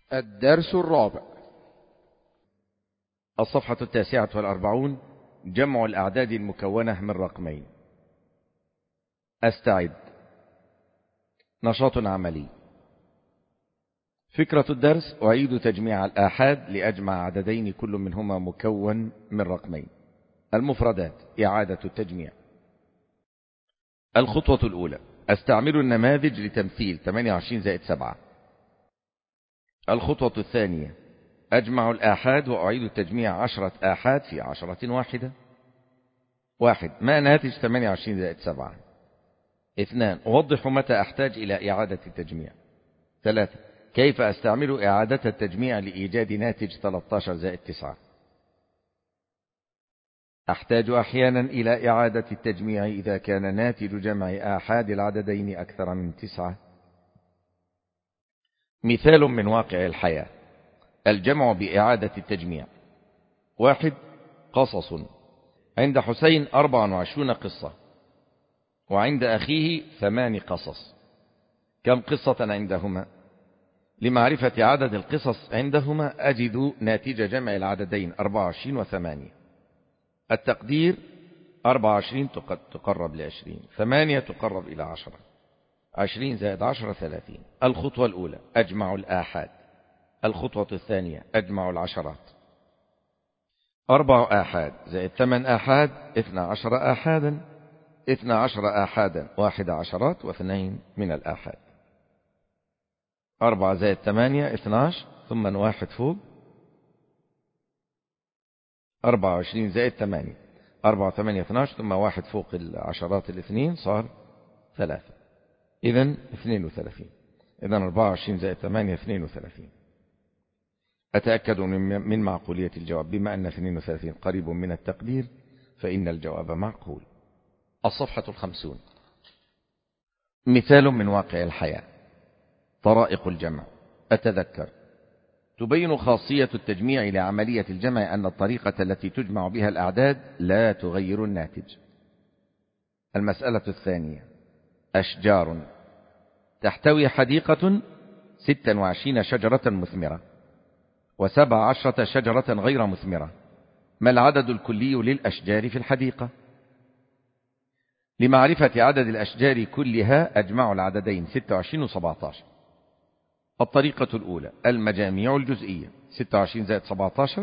الدرس الرابع. الصفحة 49. جمع الأعداد المكونة من رقمين. أستعد. نشاط عملي. فكرة الدرس: أعيد تجميع الآحاد لأجمع عددين كل منهما مكون من رقمين. المفردات: إعادة التجميع. الخطوة الأولى: أستعمل النماذج لتمثيل 28 زائد 7. الخطوة الثانية: أجمع الآحاد وأعيد تجميع 10 آحاد في 10 واحدة. 1. ما ناتج 28 زائد 7؟ 2. أوضح متى أحتاج إلى إعادة التجميع. 3. كيف أستعمل إعادة التجميع لإيجاد ناتج 13 زائد 9؟ أحتاج أحيانا إلى إعادة التجميع إذا كان ناتج جمع آحاد العددين أكثر من 9. مثال من واقع الحياة: الجمع بإعادة التجميع. 1. قصص. عند حسين 24 قصة، وعند أخيه 8 قصص. كم قصة عندهما؟ لمعرفة عدد القصص عندهما أجد ناتج جمع العددين 24 و8. التقدير: 24 تقرب ل20، 8 تقرب إلى 10، 20 زائد 10 30. الخطوة الأولى: أجمع الآحاد. الخطوة الثانية: أجمع العشرات. 4 آحاد زائد 8 آحاد 12 آحادا. 12 آحادا 1 عشرات و2 من الآحاد. 4 زائد 8 12، ثم 1 فوق. 24 زائد 8، 4 8 12، ثم 1 فوق العشرات الاثنين صار 3، إذن 32. إذن 24 زائد 8 32. أتأكد من معقولية الجواب. بما أن 32 قريب من التقدير فإن الجواب معقول. الصفحة 50. مثال من واقع الحياة: طرائق الجمع. أتذكر. تبين خاصية التجميع لعملية الجمع أن الطريقة التي تجمع بها الأعداد لا تغير الناتج. المسألة الثانية: أشجار. تحتوي حديقة 26 شجرة مثمرة و17 شجرة غير مثمرة. ما العدد الكلي للأشجار في الحديقة؟ لمعرفة عدد الأشجار كلها أجمع العددين 26 و17. الطريقة الأولى: المجاميع الجزئية. 26 زائد 17.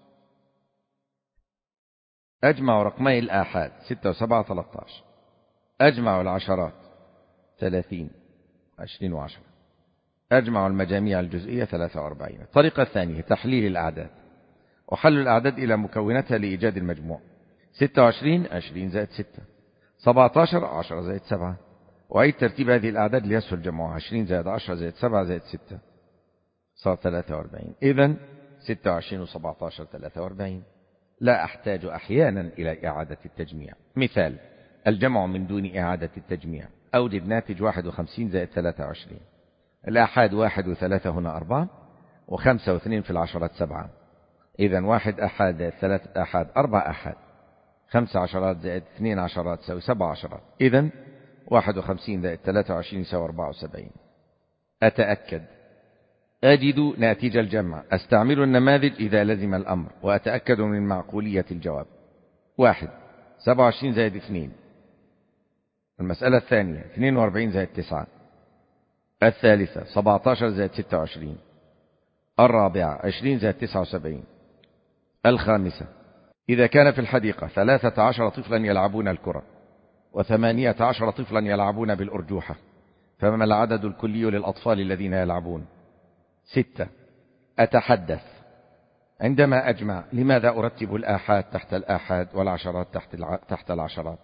أجمع رقمي الآحاد 6 و7 13. أجمع العشرات 30 20 و10. أجمع المجاميع الجزئية 43. الطريقة الثانية: تحليل الأعداد. أحلل الأعداد إلى مكوناتها لإيجاد المجموع. 26 20 زائد 6، 17 10 زائد 7. وأعيد ترتيب هذه الأعداد ليسهل جمعها. 20 زائد 10 زائد 7 زائد 6 صار 43. إذن 26 و17 43. لا أحتاج أحيانا إلى إعادة التجميع. مثال: الجمع من دون إعادة التجميع. أوجد ناتج 51 زائد 23. الآحاد 1 و3 هنا 4، و5 و2 في العشرات 7. إذن 1 آحاد زائد 3 آحاد 4 آحاد. 5 عشرات زائد 2 عشرات يساوي 7 عشرات. إذن 51 زائد 23 يساوي 74. أتأكد. أجد ناتج الجمع. أستعمل النماذج إذا لزم الأمر، وأتأكد من معقولية الجواب. 1. 27 زائد 2. المسألة الثانية: 42 زائد 9. الثالثة: 17 زائد 26. الرابعة: 20 زائد 79. الخامسة: إذا كان في الحديقة 13 طفلا يلعبون الكرة و18 طفلا يلعبون بالأرجوحة، فما العدد الكلي للأطفال الذين يلعبون؟ 6. أتحدث. عندما أجمع لماذا أرتب الآحاد تحت الآحاد والعشرات تحت العشرات؟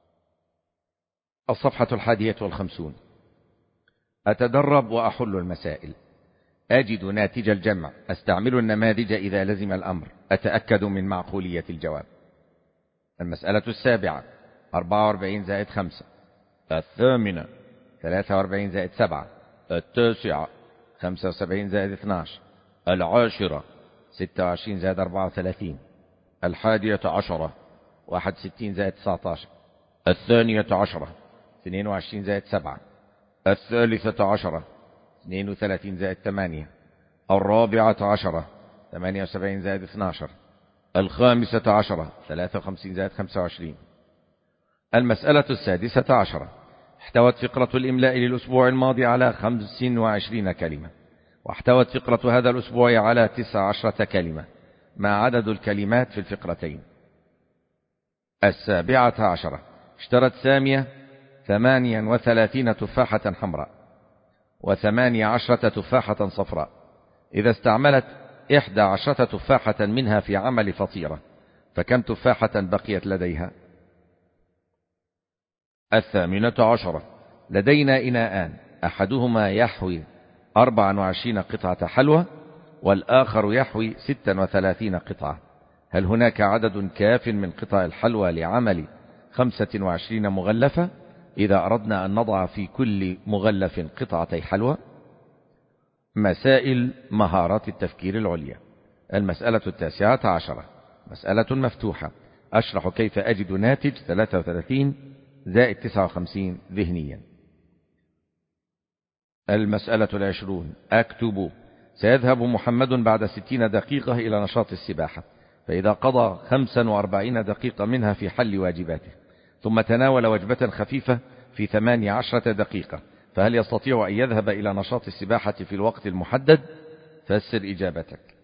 الصفحة 51. أتدرب وأحل المسائل. أجد ناتج الجمع. أستعمل النماذج إذا لزم الأمر. أتأكد من معقولية الجواب. المسألة السابعة: 44 زائد 5. الثامنة: 43 زائد 7. التاسعة: 75 زائد 12. العاشرة: 26 زائد 34. 11 61 زائد 19. 12 22 زائد 7. 13 32 زائد 8. 14 78 زائد 12. 15 53 زائد 25. المسألة 16. احتوت فقرة الإملاء للأسبوع الماضي على 25 كلمة، واحتوت فقرة هذا الأسبوع على 19 كلمة. ما عدد الكلمات في الفقرتين؟ 17. اشترت سامية 38 تفاحة حمراء و18 تفاحة صفراء. إذا استعملت 11 تفاحة منها في عمل فطيرة، فكم تفاحة بقيت لديها؟ 18. لدينا إناءان، أحدهما يحوي 24 قطعة حلوى والآخر يحوي 36 قطعة. هل هناك عدد كاف من قطع الحلوى لعمل 25 مغلفة إذا أردنا أن نضع في كل مغلف قطعتي حلوى؟ مسائل مهارات التفكير العليا. المسألة 19. مسألة مفتوحة، أشرح كيف أجد ناتج 33 زائد 59 ذهنيا. المسألة 20. أكتب: سيذهب محمد بعد 60 دقيقة إلى نشاط السباحة، فإذا قضى 45 دقيقة منها في حل واجباته، ثم تناول وجبة خفيفة في 18 دقيقة، فهل يستطيع أن يذهب إلى نشاط السباحة في الوقت المحدد؟ فسر إجابتك.